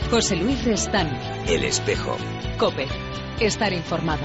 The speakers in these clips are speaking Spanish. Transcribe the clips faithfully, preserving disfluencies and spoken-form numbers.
José Luis Restán. El Espejo. COPE. Estar informado.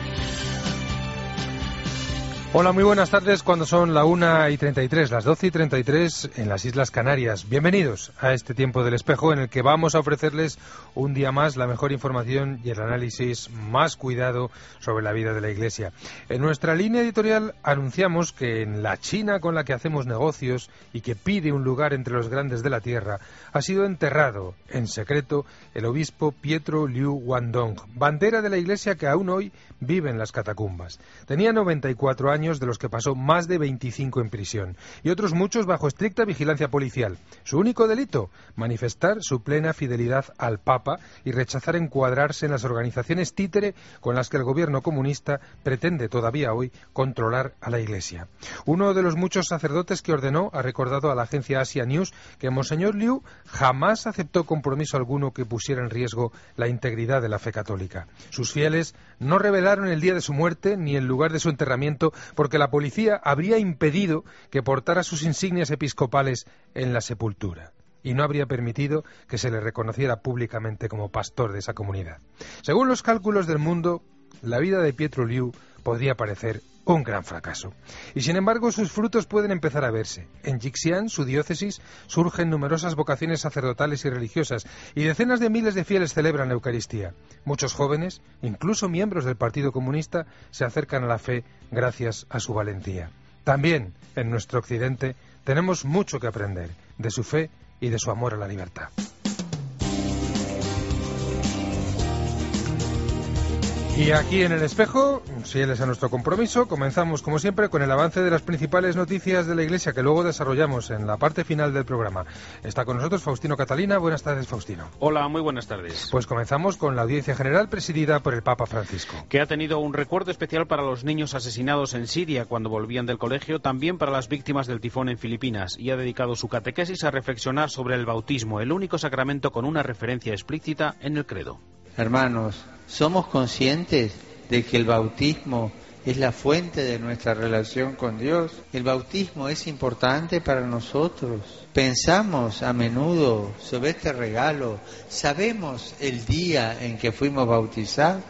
Hola, muy buenas tardes, cuando son la una y treinta y tres, las doce y treinta y tres en las Islas Canarias. Bienvenidos a este tiempo del Espejo en el que vamos a ofrecerles un día más la mejor información y el análisis más cuidado sobre la vida de la Iglesia. En nuestra línea editorial anunciamos que en la China con la que hacemos negocios y que pide un lugar entre los grandes de la tierra, ha sido enterrado en secreto el obispo Pietro Liu Guandong, bandera de la Iglesia que aún hoy vive en las catacumbas. Tenía noventa y cuatro años, de los que pasó más de veinticinco en prisión, y otros muchos bajo estricta vigilancia policial. Su único delito, manifestar su plena fidelidad al Papa y rechazar encuadrarse en las organizaciones títere con las que el gobierno comunista pretende todavía hoy controlar a la Iglesia. Uno de los muchos sacerdotes que ordenó ha recordado a la agencia Asia News que Monseñor Liu jamás aceptó compromiso alguno que pusiera en riesgo la integridad de la fe católica. Sus fieles no revelaron el día de su muerte ni el lugar de su enterramiento porque la policía habría impedido que portara sus insignias episcopales en la sepultura y no habría permitido que se le reconociera públicamente como pastor de esa comunidad. Según los cálculos del mundo, la vida de Pietro Liu podría parecer un gran fracaso. Y sin embargo sus frutos pueden empezar a verse. En Jixian, su diócesis, surgen numerosas vocaciones sacerdotales y religiosas y decenas de miles de fieles celebran la Eucaristía. Muchos jóvenes, incluso miembros del Partido Comunista, se acercan a la fe gracias a su valentía. También, en nuestro occidente, tenemos mucho que aprender de su fe y de su amor a la libertad. Y aquí en El Espejo, fieles a nuestro compromiso, comenzamos como siempre con el avance de las principales noticias de la Iglesia que luego desarrollamos en la parte final del programa. Está con nosotros Faustino Catalina. Buenas tardes, Faustino. Hola, muy buenas tardes. Pues comenzamos con la audiencia general presidida por el Papa Francisco, que ha tenido un recuerdo especial para los niños asesinados en Siria cuando volvían del colegio, también para las víctimas del tifón en Filipinas, y ha dedicado su catequesis a reflexionar sobre el bautismo, el único sacramento con una referencia explícita en el credo. Hermanos, ¿somos conscientes de que el bautismo es la fuente de nuestra relación con Dios? El bautismo es importante para nosotros. Pensamos a menudo sobre este regalo. ¿Sabemos el día en que fuimos bautizados?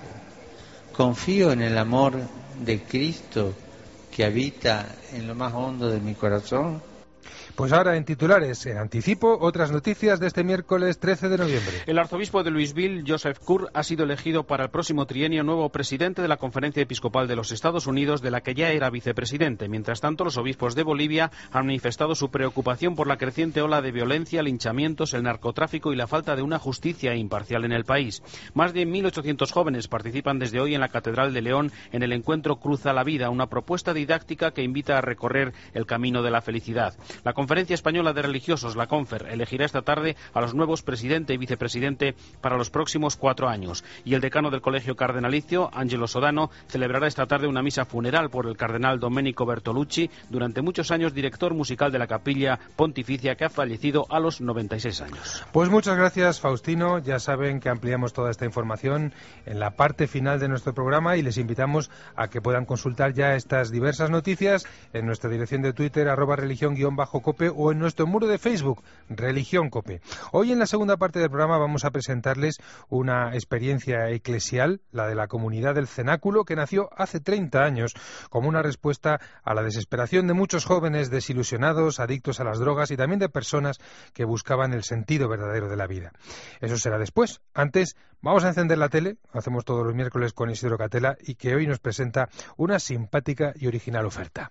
Confío en el amor de Cristo que habita en lo más hondo de mi corazón. Pues ahora en titulares, en anticipo, otras noticias de este miércoles trece de noviembre. El arzobispo de Louisville, Joseph Kerr, ha sido elegido para el próximo trienio nuevo presidente de la Conferencia Episcopal de los Estados Unidos, de la que ya era vicepresidente. Mientras tanto, los obispos de Bolivia han manifestado su preocupación por la creciente ola de violencia, linchamientos, el narcotráfico y la falta de una justicia imparcial en el país. Más de mil ochocientos jóvenes participan desde hoy en la Catedral de León en el encuentro Cruza la Vida, una propuesta didáctica que invita a recorrer el camino de la felicidad. La La Conferencia Española de Religiosos, la CONFER, elegirá esta tarde a los nuevos presidente y vicepresidente para los próximos cuatro años. Y el decano del Colegio Cardenalicio, Angelo Sodano, celebrará esta tarde una misa funeral por el cardenal Domenico Bertolucci, durante muchos años director musical de la Capilla Pontificia, que ha fallecido a los noventa y seis años. Pues muchas gracias, Faustino. Ya saben que ampliamos toda esta información en la parte final de nuestro programa y les invitamos a que puedan consultar ya estas diversas noticias en nuestra dirección de Twitter, arroba religión guión bajo COPE, o en nuestro muro de Facebook, Religión COPE. Hoy en la segunda parte del programa vamos a presentarles una experiencia eclesial, la de la comunidad del Cenáculo, que nació hace treinta años como una respuesta a la desesperación de muchos jóvenes desilusionados, adictos a las drogas y también de personas que buscaban el sentido verdadero de la vida. Eso será después. Antes, vamos a encender la tele, hacemos todos los miércoles con Isidro Catela, y que hoy nos presenta una simpática y original oferta.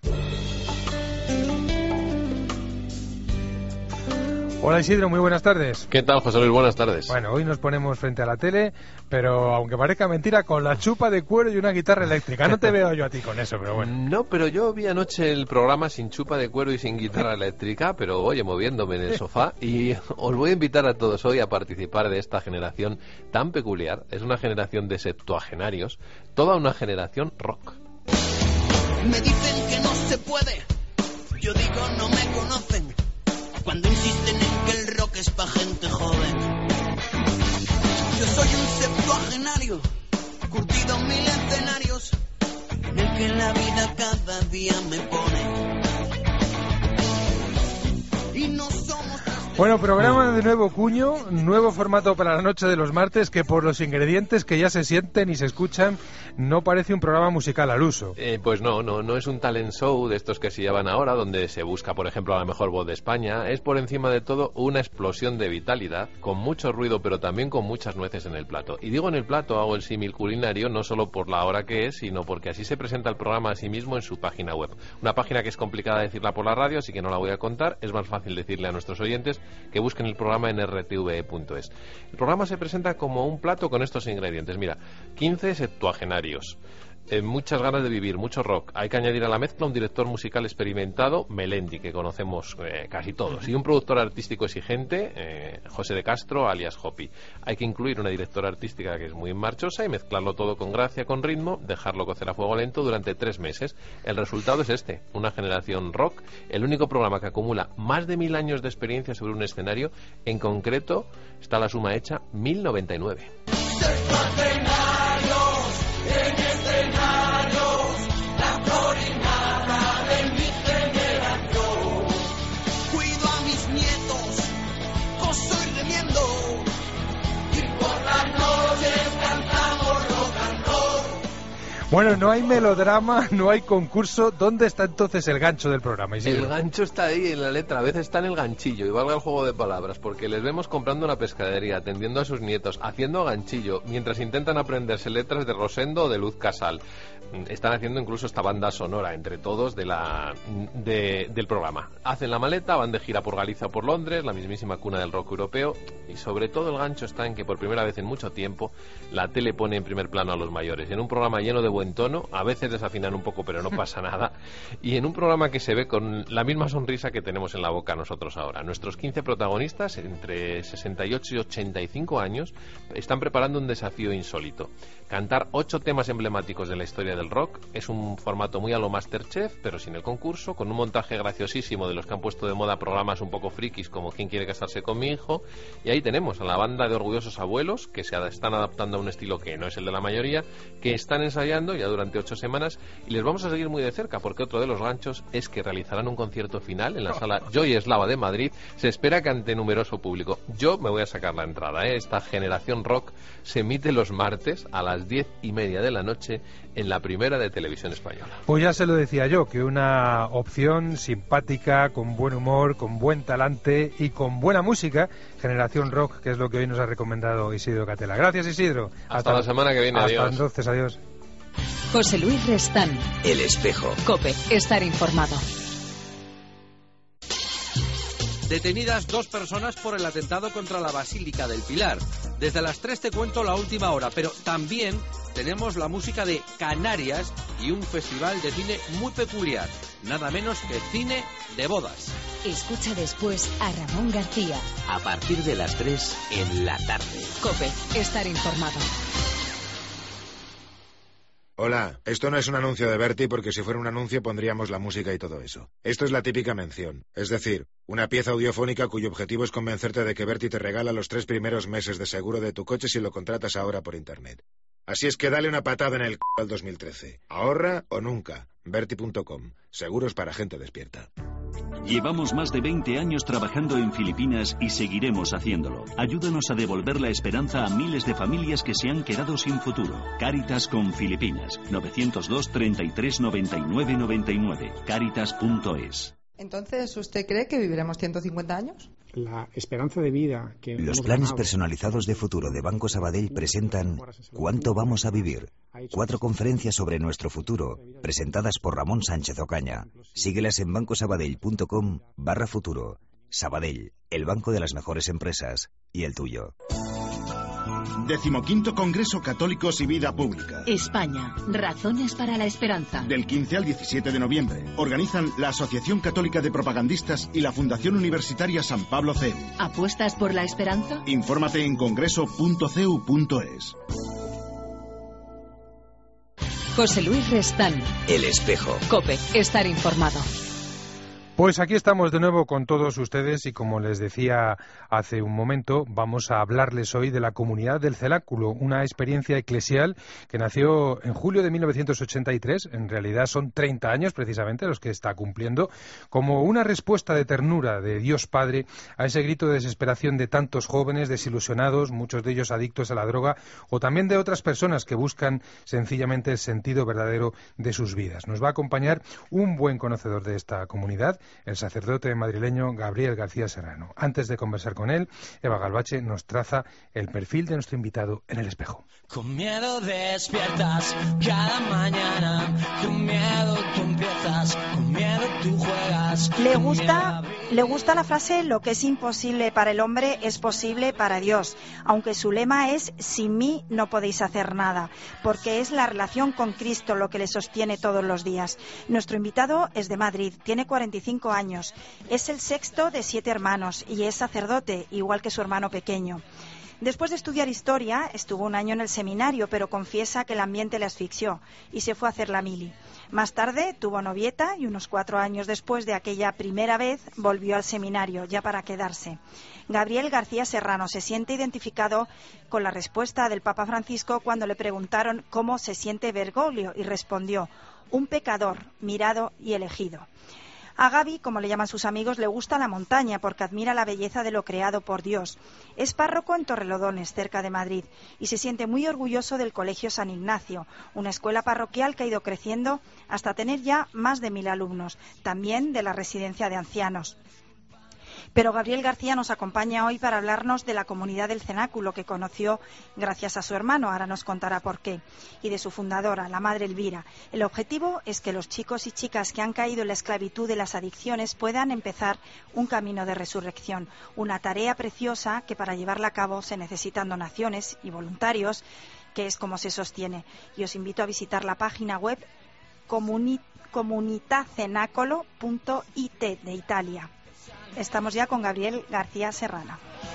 Hola Isidro, muy buenas tardes. ¿Qué tal, José Luis? Buenas tardes. Bueno, hoy nos ponemos frente a la tele, pero aunque parezca mentira, con la chupa de cuero y una guitarra eléctrica. No te veo yo a ti con eso, pero bueno. No, pero yo vi anoche el programa sin chupa de cuero y sin guitarra eléctrica, pero oye, moviéndome en el sofá, y os voy a invitar a todos hoy a participar de esta generación tan peculiar. Es una generación de septuagenarios, toda una generación rock. Me dicen que no se puede, yo digo no me conocen, cuando insisten en que el rock es pa' gente joven. Yo soy un septuagenario, curtido en mil escenarios, en el que la vida cada día me pone. Y no somos... Bueno, programa de nuevo cuño, nuevo formato para la noche de los martes, que por los ingredientes que ya se sienten y se escuchan, no parece un programa musical al uso. Eh, pues no, no, no es un talent show de estos que se llevan ahora, donde se busca, por ejemplo, a la mejor voz de España. Es por encima de todo una explosión de vitalidad, con mucho ruido, pero también con muchas nueces en el plato. Y digo en el plato, hago el símil culinario, no solo por la hora que es, sino porque así se presenta el programa a sí mismo en su página web. Una página que es complicada decirla por la radio, así que no la voy a contar. Es más fácil decirle a nuestros oyentes que busquen el programa en r t v e punto es. El programa se presenta como un plato con estos ingredientes. Mira, quince septuagenarios. Eh, muchas ganas de vivir, mucho rock. Hay que añadir a la mezcla un director musical experimentado, Melendi, que conocemos eh, casi todos, y un productor artístico exigente, eh, José de Castro, alias Hopi. Hay que incluir una directora artística que es muy marchosa y mezclarlo todo con gracia, con ritmo, dejarlo cocer a fuego lento durante tres meses. El resultado es este, una generación rock, el único programa que acumula más de mil años de experiencia sobre un escenario. En concreto, está la suma hecha mil noventa y nueve. Bueno, no hay melodrama, no hay concurso. ¿Dónde está entonces el gancho del programa, Isidro? El gancho está ahí en la letra, a veces está en el ganchillo, y valga el juego de palabras, porque les vemos comprando una pescadería, atendiendo a sus nietos, haciendo ganchillo, mientras intentan aprenderse letras de Rosendo o de Luz Casal. Están haciendo incluso esta banda sonora entre todos de la de, del programa. Hacen la maleta, van de gira por Galicia o por Londres, la mismísima cuna del rock europeo, y sobre todo el gancho está en que por primera vez en mucho tiempo la tele pone en primer plano a los mayores. En un programa lleno de buen tono, a veces desafinan un poco pero no pasa nada, y en un programa que se ve con la misma sonrisa que tenemos en la boca nosotros ahora. Nuestros quince protagonistas, entre sesenta y ocho y ochenta y cinco años, están preparando un desafío insólito. Cantar ocho temas emblemáticos de la historia del rock. Es un formato muy a lo Masterchef, pero sin el concurso, con un montaje graciosísimo de los que han puesto de moda programas un poco frikis como ¿Quién quiere casarse con mi hijo? Y ahí tenemos a la banda de orgullosos abuelos que se están adaptando a un estilo que no es el de la mayoría, que están ensayando ya durante ocho semanas, y les vamos a seguir muy de cerca, porque otro de los ganchos es que realizarán un concierto final en la sala Joy Eslava de Madrid. Se espera que ante numeroso público. Yo me voy a sacar la entrada, ¿eh? Esta generación rock se emite los martes a las diez y media de la noche en la primera de Televisión Española. Pues ya se lo decía yo, que una opción simpática, con buen humor, con buen talante y con buena música, Generación Rock, que es lo que hoy nos ha recomendado Isidro Catela. Gracias, Isidro. Hasta, hasta la semana que viene. Hasta Adiós. entonces, adiós. José Luis Restán. El Espejo. COPE. Estar informado. Detenidas dos personas por el atentado contra la Basílica del Pilar. Desde las tres te cuento la última hora, pero también tenemos la música de Canarias y un festival de cine muy peculiar, nada menos que cine de bodas. Escucha después a Ramón García. A partir de las tres en la tarde. COPE. Estar informado. Hola, esto no es un anuncio de Berti porque si fuera un anuncio pondríamos la música y todo eso. Esto es la típica mención, es decir, una pieza audiofónica cuyo objetivo es convencerte de que Berti te regala los tres primeros meses de seguro de tu coche si lo contratas ahora por internet. Así es que dale una patada en el c*** al dos mil trece. Ahorra o nunca. Berti punto com. Seguros para gente despierta. Llevamos más de veinte años trabajando en Filipinas y seguiremos haciéndolo. Ayúdanos a devolver la esperanza a miles de familias que se han quedado sin futuro. Cáritas con Filipinas. nueve cero dos, treinta y tres, noventa y nueve, noventa y nueve. Cáritas punto es. Entonces, ¿usted cree que viviremos ciento cincuenta años? La esperanza de vida que Los planes personalizados de futuro de Banco Sabadell presentan ¿Cuánto vamos a vivir? Cuatro conferencias sobre nuestro futuro, presentadas por Ramón Sánchez Ocaña. Síguelas en bancosabadell punto com barra futuro. Sabadell, el banco de las mejores empresas, y el tuyo. Decimoquinto Congreso Católicos y Vida Pública. España. Razones para la esperanza. Del quince al diecisiete de noviembre. Organizan la Asociación Católica de Propagandistas y la Fundación Universitaria San Pablo C E U. ¿Apuestas por la esperanza? Infórmate en congreso punto c e u punto es. José Luis Restán. El Espejo. COPE. Estar informado. Pues aquí estamos de nuevo con todos ustedes y como les decía hace un momento, vamos a hablarles hoy de la Comunidad del Cenáculo, una experiencia eclesial que nació en julio de mil novecientos ochenta y tres, en realidad son treinta años precisamente los que está cumpliendo, como una respuesta de ternura de Dios Padre a ese grito de desesperación de tantos jóvenes desilusionados, muchos de ellos adictos a la droga, o también de otras personas que buscan sencillamente el sentido verdadero de sus vidas. Nos va a acompañar un buen conocedor de esta comunidad, el sacerdote madrileño Gabriel García Serrano. Antes de conversar con él, Eva Galvache nos traza el perfil de nuestro invitado en el espejo. Con miedo despiertas cada mañana, con miedo tú empiezas, con miedo tú juegas. Le gusta, le gusta la frase: lo que es imposible para el hombre es posible para Dios, aunque su lema es: sin mí no podéis hacer nada, porque es la relación con Cristo lo que le sostiene todos los días. Nuestro invitado es de Madrid, tiene cuarenta y cinco años, es el sexto de siete hermanos y es sacerdote, igual que su hermano pequeño. Después de estudiar historia, estuvo un año en el seminario, pero confiesa que el ambiente le asfixió y se fue a hacer la mili. Más tarde tuvo novieta y unos cuatro años después de aquella primera vez volvió al seminario, ya para quedarse. Gabriel García Serrano se siente identificado con la respuesta del Papa Francisco cuando le preguntaron cómo se siente Bergoglio y respondió: un pecador mirado y elegido. A Gaby, como le llaman sus amigos, le gusta la montaña porque admira la belleza de lo creado por Dios. Es párroco en Torrelodones, cerca de Madrid, y se siente muy orgulloso del Colegio San Ignacio, una escuela parroquial que ha ido creciendo hasta tener ya más de mil alumnos, también de la residencia de ancianos. Pero Gabriel García nos acompaña hoy para hablarnos de la Comunidad del Cenáculo, que conoció gracias a su hermano, ahora nos contará por qué, y de su fundadora, la Madre Elvira. El objetivo es que los chicos y chicas que han caído en la esclavitud de las adicciones puedan empezar un camino de resurrección, una tarea preciosa que para llevarla a cabo se necesitan donaciones y voluntarios, que es como se sostiene. Y os invito a visitar la página web comuni- comunitacenacolo punto it de Italia. Estamos ya con Gabriel García Serrano.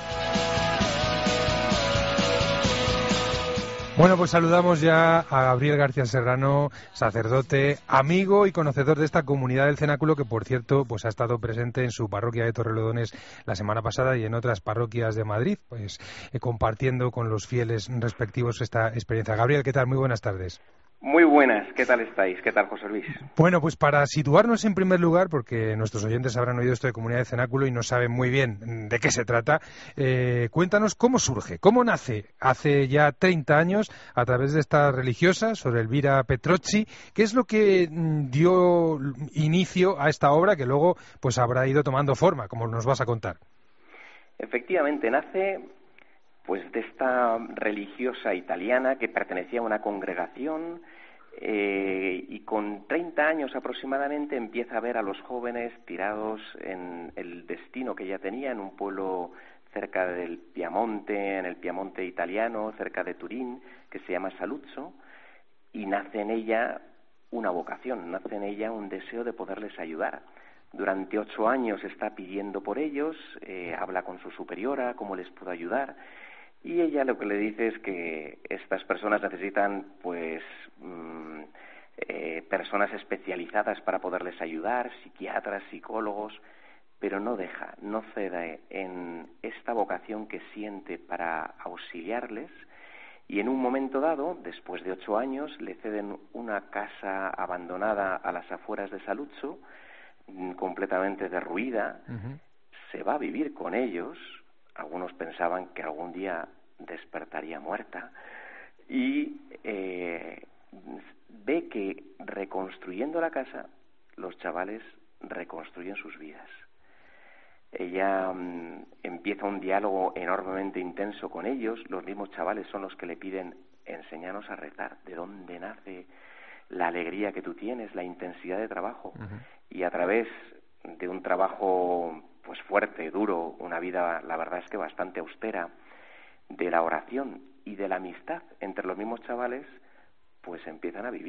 Bueno, pues saludamos ya a Gabriel García Serrano, sacerdote, amigo y conocedor de esta Comunidad del Cenáculo, que por cierto pues ha estado presente en su parroquia de Torrelodones la semana pasada y en otras parroquias de Madrid, pues eh, compartiendo con los fieles respectivos esta experiencia. Gabriel, ¿qué tal? Muy buenas tardes. Muy buenas, ¿qué tal estáis? ¿Qué tal, José Luis? Bueno, pues para situarnos en primer lugar, porque nuestros oyentes habrán oído esto de Comunidad de Cenáculo y no saben muy bien de qué se trata, eh, cuéntanos cómo surge, cómo nace hace ya treinta años a través de esta religiosa, Sor Elvira Petrozzi. ¿Qué es lo que dio inicio a esta obra que luego pues habrá ido tomando forma, como nos vas a contar? Efectivamente, nace pues de esta religiosa italiana que pertenecía a una congregación eh, y con treinta años aproximadamente empieza a ver a los jóvenes tirados en el destino que ella tenía en un pueblo cerca del Piamonte, en el Piamonte italiano, cerca de Turín, que se llama Saluzzo, y nace en ella una vocación, nace en ella un deseo de poderles ayudar. Durante ocho años está pidiendo por ellos, eh, habla con su superiora, cómo les puedo ayudar. Y ella lo que le dice es que estas personas necesitan, pues, mmm, eh, personas especializadas para poderles ayudar, psiquiatras, psicólogos, pero no deja, no cede en esta vocación que siente para auxiliarles. Y en un momento dado, después de ocho años, le ceden una casa abandonada a las afueras de Saluzzo, mmm, completamente derruida. Uh-huh. Se va a vivir con ellos. Algunos pensaban que algún día despertaría muerta y eh, ve que reconstruyendo la casa los chavales reconstruyen sus vidas. Ella mmm, empieza un diálogo enormemente intenso con ellos. Los mismos chavales son los que le piden: enséñanos a rezar. ¿De dónde nace la alegría que tú tienes, la intensidad de trabajo? Uh-huh. Y a través de un trabajo pues fuerte, duro, una vida, la verdad es que bastante austera, de la oración y de la amistad entre los mismos chavales, pues empiezan a vivir.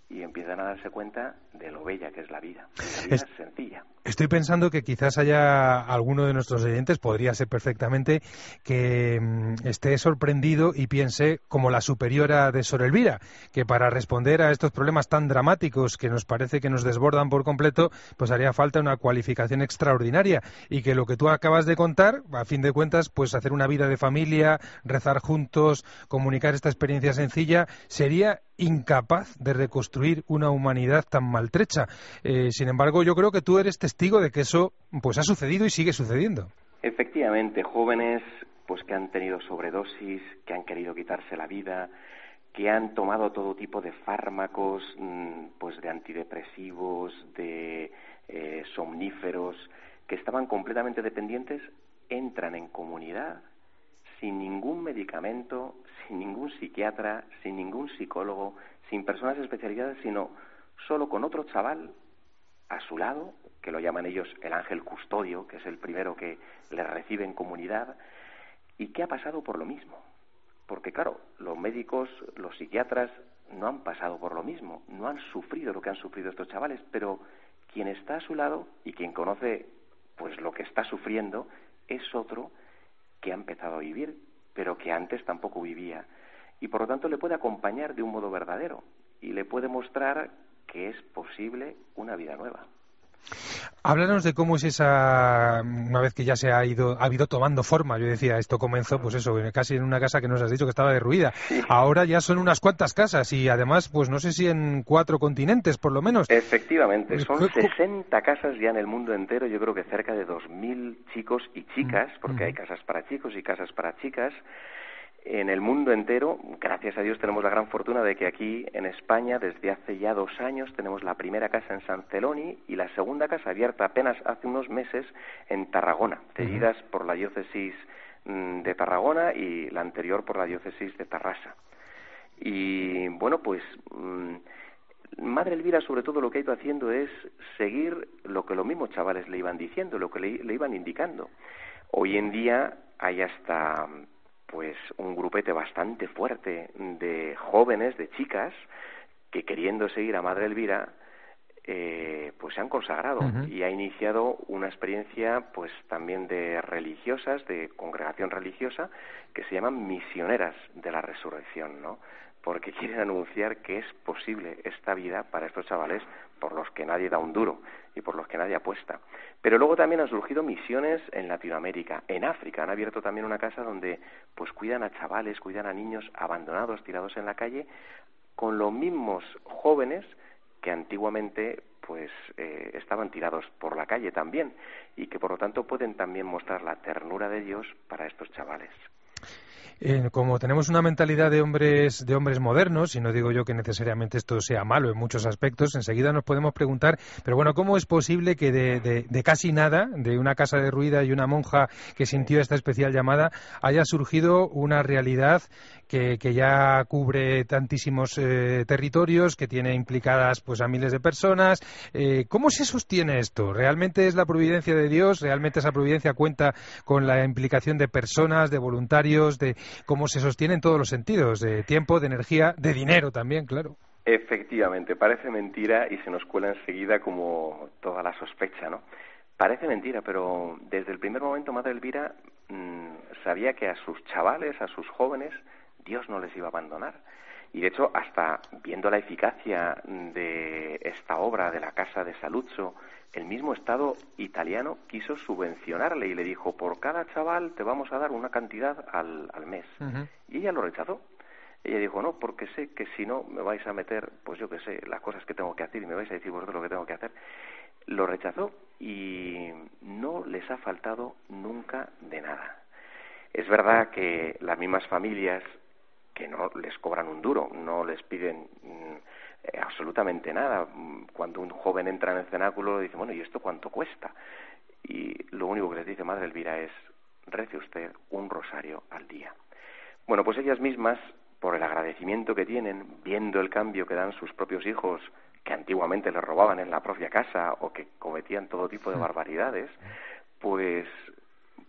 y empiezan a darse cuenta de lo bella que es la vida. La vida es, es sencilla. Estoy pensando que quizás haya alguno de nuestros oyentes, podría ser perfectamente, que mmm, esté sorprendido y piense como la superiora de Sor Elvira, que para responder a estos problemas tan dramáticos que nos parece que nos desbordan por completo, pues haría falta una cualificación extraordinaria, y que lo que tú acabas de contar, a fin de cuentas, pues hacer una vida de familia, rezar juntos, comunicar esta experiencia sencilla, sería incapaz de reconstruir una humanidad tan maltrecha. Eh, sin embargo, yo creo que tú eres testigo de que eso pues ha sucedido y sigue sucediendo. Efectivamente, jóvenes pues que han tenido sobredosis, que han querido quitarse la vida, que han tomado todo tipo de fármacos, pues de antidepresivos, de eh, somníferos, que estaban completamente dependientes, entran en comunidad sin ningún medicamento, sin ningún psiquiatra, sin ningún psicólogo, sin personas especializadas, sino solo con otro chaval a su lado, que lo llaman ellos el ángel custodio, que es el primero que les recibe en comunidad, y que ha pasado por lo mismo. Porque claro, los médicos, los psiquiatras no han pasado por lo mismo, no han sufrido lo que han sufrido estos chavales, pero quien está a su lado y quien conoce pues lo que está sufriendo es otro que ha empezado a vivir, pero que antes tampoco vivía, y por lo tanto le puede acompañar de un modo verdadero y le puede mostrar que es posible una vida nueva. Háblanos de cómo es esa, una vez que ya se ha ido, ha ido tomando forma. Yo decía, esto comenzó, pues eso, casi en una casa que nos has dicho que estaba derruida. Sí. Ahora ya son unas cuantas casas y además, pues no sé si en cuatro continentes, por lo menos. Efectivamente, son sesenta casas ya en el mundo entero. Yo creo que cerca de dos mil chicos y chicas, porque mm. hay casas para chicos y casas para chicas. En el mundo entero, gracias a Dios, tenemos la gran fortuna de que aquí en España, desde hace ya dos años, tenemos la primera casa en San Celoni y la segunda casa abierta apenas hace unos meses en Tarragona, cedidas uh-huh. por la diócesis de Tarragona y la anterior por la diócesis de Tarrasa. Y bueno, pues Madre Elvira sobre todo lo que ha ido haciendo es seguir lo que los mismos chavales le iban diciendo, lo que le, le iban indicando. Hoy en día hay hasta pues un grupete bastante fuerte de jóvenes, de chicas, que queriendo seguir a Madre Elvira, eh, pues se han consagrado uh-huh. y ha iniciado una experiencia pues también de religiosas, de congregación religiosa, que se llaman misioneras de la resurrección, ¿no? Porque quieren anunciar que es posible esta vida para estos chavales por los que nadie da un duro y por los que nadie apuesta. Pero luego también han surgido misiones en Latinoamérica, en África. Han abierto también una casa donde pues cuidan a chavales, cuidan a niños abandonados, tirados en la calle, con los mismos jóvenes que antiguamente pues eh, estaban tirados por la calle también y que por lo tanto pueden también mostrar la ternura de Dios para estos chavales. Eh, como tenemos una mentalidad de hombres de hombres modernos, y no digo yo que necesariamente esto sea malo en muchos aspectos, enseguida nos podemos preguntar, pero bueno, ¿cómo es posible que de, de, de casi nada, de una casa derruida y una monja que sintió esta especial llamada, haya surgido una realidad que, que ya cubre tantísimos eh, territorios, que tiene implicadas pues a miles de personas? Eh, ¿Cómo se sostiene esto? ¿Realmente es la providencia de Dios? ¿Realmente esa providencia cuenta con la implicación de personas, de voluntarios, de cómo se sostiene en todos los sentidos, de tiempo, de energía, de dinero también, claro? Efectivamente, parece mentira y se nos cuela enseguida como toda la sospecha, ¿no? Parece mentira, pero desde el primer momento Madre Elvira mmm, sabía que a sus chavales, a sus jóvenes, Dios no les iba a abandonar. Y de hecho, hasta viendo la eficacia de esta obra de la Casa de Saluzzo, el mismo Estado italiano quiso subvencionarle y le dijo, por cada chaval te vamos a dar una cantidad al, al mes. Uh-huh. Y ella lo rechazó. Ella dijo, no, porque sé que si no me vais a meter, pues yo qué sé, las cosas que tengo que hacer y me vais a decir vosotros lo que tengo que hacer. Lo rechazó y no les ha faltado nunca de nada. Es verdad que las mismas familias que no les cobran un duro, no les piden eh, absolutamente nada. Cuando un joven entra en el cenáculo, dice, bueno, ¿y esto cuánto cuesta? Y lo único que les dice Madre Elvira es, rece usted un rosario al día. Bueno, pues ellas mismas, por el agradecimiento que tienen, viendo el cambio que dan sus propios hijos, que antiguamente les robaban en la propia casa o que cometían todo tipo de barbaridades, pues, pues también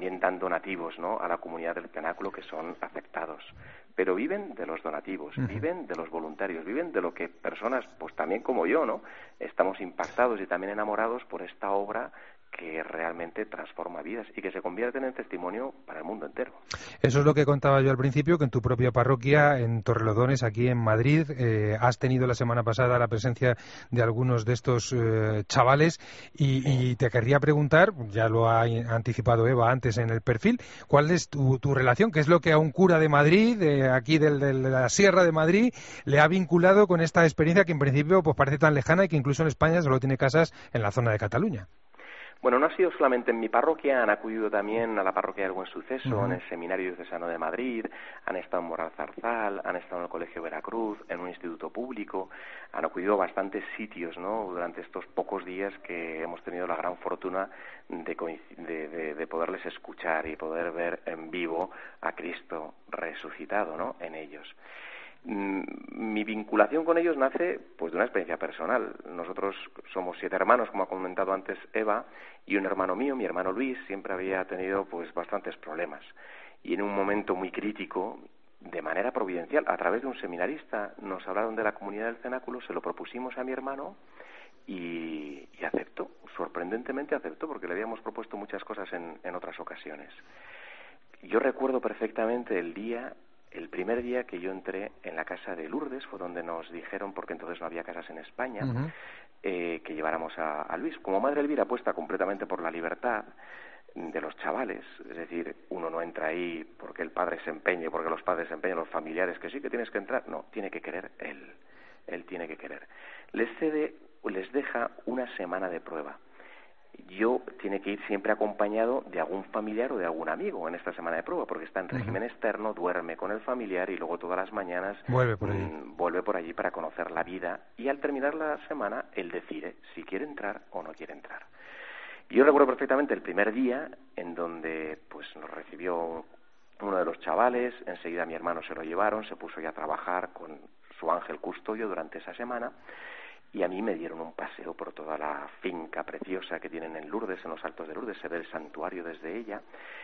también dan donativos, ¿no?, a la comunidad del cenáculo, que son afectados. Pero viven de los donativos, uh-huh. viven de los voluntarios, viven de lo que personas, pues también como yo, ¿no?, estamos impactados y también enamorados por esta obra que realmente transforma vidas y que se convierten en testimonio para el mundo entero. Eso es lo que contaba yo al principio, que en tu propia parroquia, en Torrelodones, aquí en Madrid, eh, has tenido la semana pasada la presencia de algunos de estos eh, chavales y, y te querría preguntar, ya lo ha anticipado Eva antes en el perfil, ¿cuál es tu, tu relación? ¿Qué es lo que a un cura de Madrid, de aquí del, del, de la Sierra de Madrid, le ha vinculado con esta experiencia que en principio pues parece tan lejana y que incluso en España solo tiene casas en la zona de Cataluña? Bueno, no ha sido solamente en mi parroquia, han acudido también a la parroquia del Buen Suceso, uh-huh. en el Seminario Diocesano de Madrid, han estado en Moral Zarzal, han estado en el Colegio Veracruz, en un instituto público, han acudido a bastantes sitios, ¿no?, durante estos pocos días que hemos tenido la gran fortuna de, de, de, de poderles escuchar y poder ver en vivo a Cristo resucitado, ¿no?, en ellos. Mi vinculación con ellos nace pues de una experiencia personal. Nosotros somos siete hermanos, como ha comentado antes Eva, y un hermano mío, mi hermano Luis, siempre había tenido pues bastantes problemas. Y en un momento muy crítico, de manera providencial, a través de un seminarista, nos hablaron de la comunidad del cenáculo, se lo propusimos a mi hermano y, y aceptó, sorprendentemente aceptó, porque le habíamos propuesto muchas cosas en, en otras ocasiones. Yo recuerdo perfectamente el día... El primer día que yo entré en la casa de Lourdes fue donde nos dijeron, porque entonces no había casas en España, uh-huh. eh, que lleváramos a, a Luis. Como Madre Elvira apuesta completamente por la libertad de los chavales, es decir, uno no entra ahí porque el padre se empeñe, porque los padres se empeñen, los familiares, que sí que tienes que entrar, no, tiene que querer él, él tiene que querer. Les cede, les deja una semana de prueba. Yo tiene que ir siempre acompañado de algún familiar o de algún amigo en esta semana de prueba, porque está en régimen uh-huh. externo, duerme con el familiar y luego todas las mañanas vuelve por allí. Mmm, vuelve por allí para conocer la vida, y al terminar la semana él decide si quiere entrar o no quiere entrar. Yo recuerdo perfectamente el primer día en donde pues nos recibió uno de los chavales, enseguida mi hermano se lo llevaron, se puso ya a trabajar con su ángel custodio durante esa semana. Y a mí me dieron un paseo por toda la finca preciosa que tienen en Lourdes, en los Altos de Lourdes, se ve el santuario desde ella.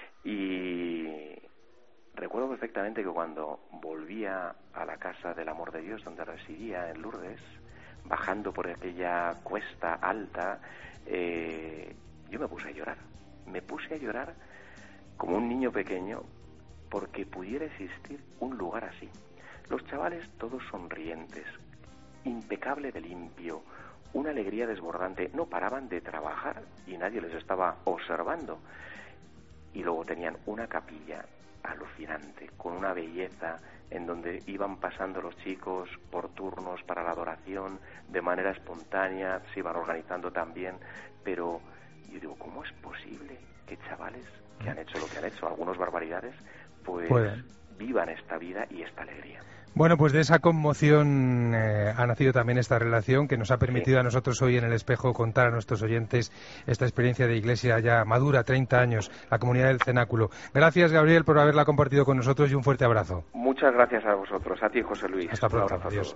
Y recuerdo perfectamente que cuando volvía a la casa del amor de Dios, donde residía en Lourdes, bajando por aquella cuesta alta, eh, yo me puse a llorar. Me puse a llorar como un niño pequeño porque pudiera existir un lugar así. Los chavales todos sonrientes, impecable de limpio, una alegría desbordante, no paraban de trabajar y nadie les estaba observando. Y luego tenían una capilla alucinante, con una belleza, en donde iban pasando los chicos por turnos para la adoración, de manera espontánea, se iban organizando también, pero yo digo, ¿cómo es posible que chavales que han hecho lo que han hecho, algunas barbaridades, pues Pueden. vivan esta vida y esta alegría? Bueno, pues de esa conmoción eh, ha nacido también esta relación que nos ha permitido sí. a nosotros hoy en El Espejo contar a nuestros oyentes esta experiencia de iglesia ya madura, treinta años, la comunidad del cenáculo. Gracias, Gabriel, por haberla compartido con nosotros y un fuerte abrazo. Muchas gracias a vosotros, a ti, José Luis. Hasta pronto, adiós.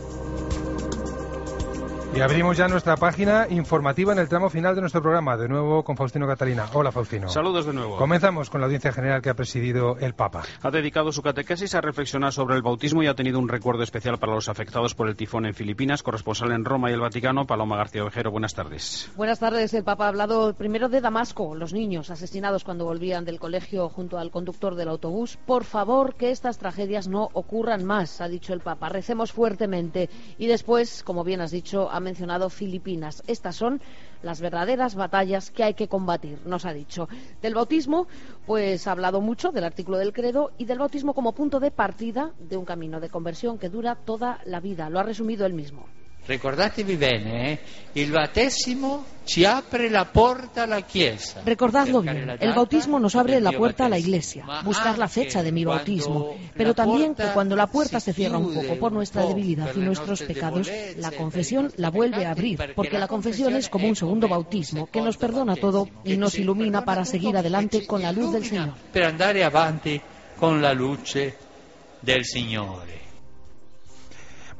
Y abrimos ya nuestra página informativa en el tramo final de nuestro programa, de nuevo con Faustino Catalina. Hola, Faustino. Saludos de nuevo. Comenzamos con la audiencia general que ha presidido el Papa. Ha dedicado su catequesis a reflexionar sobre el bautismo y ha tenido un recuerdo especial para los afectados por el tifón en Filipinas. Corresponsal en Roma y el Vaticano, Paloma García Ovejero. Buenas tardes. Buenas tardes. El Papa ha hablado primero de Damasco, los niños asesinados cuando volvían del colegio junto al conductor del autobús. Por favor, que estas tragedias no ocurran más, ha dicho el Papa. Recemos fuertemente. Y después, como bien has dicho, ha mencionado Filipinas. Estas son las verdaderas batallas que hay que combatir, nos ha dicho. Del bautismo, pues ha hablado mucho del artículo del credo y del bautismo como punto de partida de un camino de conversión que dura toda la vida. Lo ha resumido él mismo. Ricordatevi bene, eh? Il battesimo ci apre la porta alla Chiesa. Recordadlo bien, el bautismo nos abre la puerta a la Iglesia, buscar la fecha de mi bautismo, pero también que cuando la puerta se cierra un poco por nuestra debilidad y nuestros pecados, la confesión la vuelve a abrir, porque la confesión es como un segundo bautismo que nos perdona todo y nos ilumina para seguir adelante con la luz del Señor. Per andare avanti con la luce del Signore.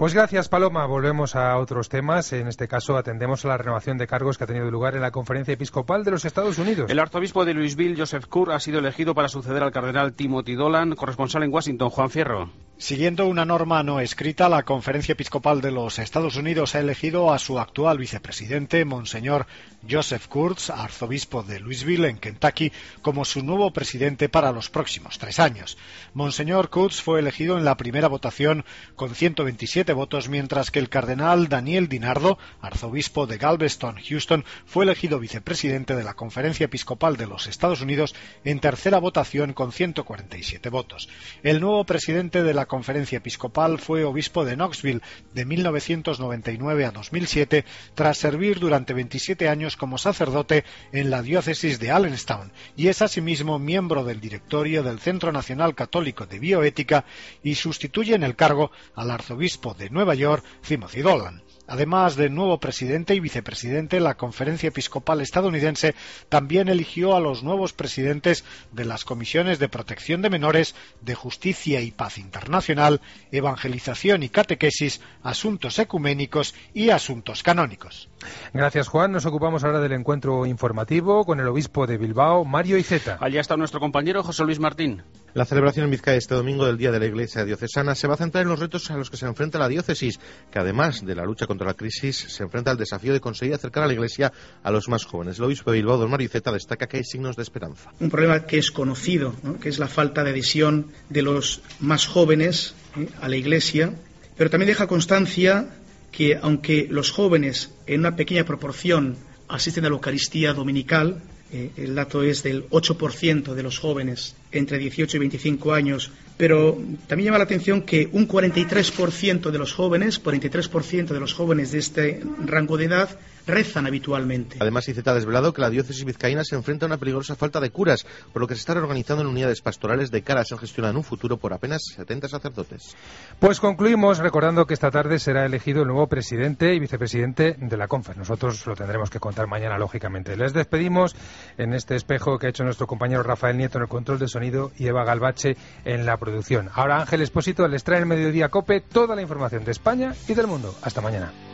Pues gracias, Paloma. Volvemos a otros temas. En este caso atendemos a la renovación de cargos que ha tenido lugar en la Conferencia Episcopal de los Estados Unidos. El arzobispo de Louisville, Joseph Kerr, ha sido elegido para suceder al cardenal Timothy Dolan. Corresponsal en Washington, Juan Fierro. Siguiendo una norma no escrita, la Conferencia Episcopal de los Estados Unidos ha elegido a su actual vicepresidente, Monseñor Joseph Kurtz, arzobispo de Louisville, en Kentucky, como su nuevo presidente para los próximos tres años. Monseñor Kurtz fue elegido en la primera votación con ciento veintisiete votos, mientras que el cardenal Daniel DiNardo, arzobispo de Galveston, Houston, fue elegido vicepresidente de la Conferencia Episcopal de los Estados Unidos en tercera votación con ciento cuarenta y siete votos. El nuevo presidente de la Conferencia Episcopal fue obispo de Knoxville de mil novecientos noventa y nueve a dos mil siete, tras servir durante veintisiete años como sacerdote en la diócesis de Allenstown, y es asimismo miembro del directorio del Centro Nacional Católico de Bioética y sustituye en el cargo al arzobispo de Nueva York, Timothy Dolan. Además del nuevo presidente y vicepresidente, la Conferencia Episcopal estadounidense también eligió a los nuevos presidentes de las comisiones de protección de menores, de justicia y paz internacional, evangelización y catequesis, asuntos ecuménicos y asuntos canónicos. Gracias, Juan. Nos ocupamos ahora del encuentro informativo con el obispo de Bilbao, Mario Iceta. Allá está nuestro compañero José Luis Martín. La celebración en Vizcaya este domingo del Día de la Iglesia Diocesana se va a centrar en los retos a los que se enfrenta la diócesis, que además de la lucha contra la crisis, se enfrenta al desafío de conseguir acercar a la Iglesia a los más jóvenes. El obispo de Bilbao, don Mario Iceta, destaca que hay signos de esperanza. Un problema que es conocido, ¿no?, que es la falta de adhesión de los más jóvenes ¿eh? a la Iglesia, pero también deja constancia que aunque los jóvenes en una pequeña proporción asisten a la Eucaristía dominical, eh, el dato es del ocho por ciento de los jóvenes entre dieciocho y veinticinco años, pero también llama la atención que un cuarenta y tres por ciento de los jóvenes, cuarenta y tres por ciento de los jóvenes de este rango de edad rezan habitualmente. Además, Iceta ha desvelado que la diócesis vizcaína se enfrenta a una peligrosa falta de curas, por lo que se está reorganizando en unidades pastorales de cara a ser gestionada en un futuro por apenas setenta sacerdotes. Pues concluimos recordando que esta tarde será elegido el nuevo presidente y vicepresidente de la Confer. Nosotros lo tendremos que contar mañana, lógicamente. Les despedimos en este espejo que ha hecho nuestro compañero Rafael Nieto en el control de sonido y Eva Galvache en la producción. Ahora Ángel Expósito les trae el Mediodía COPE toda la información de España y del mundo. Hasta mañana.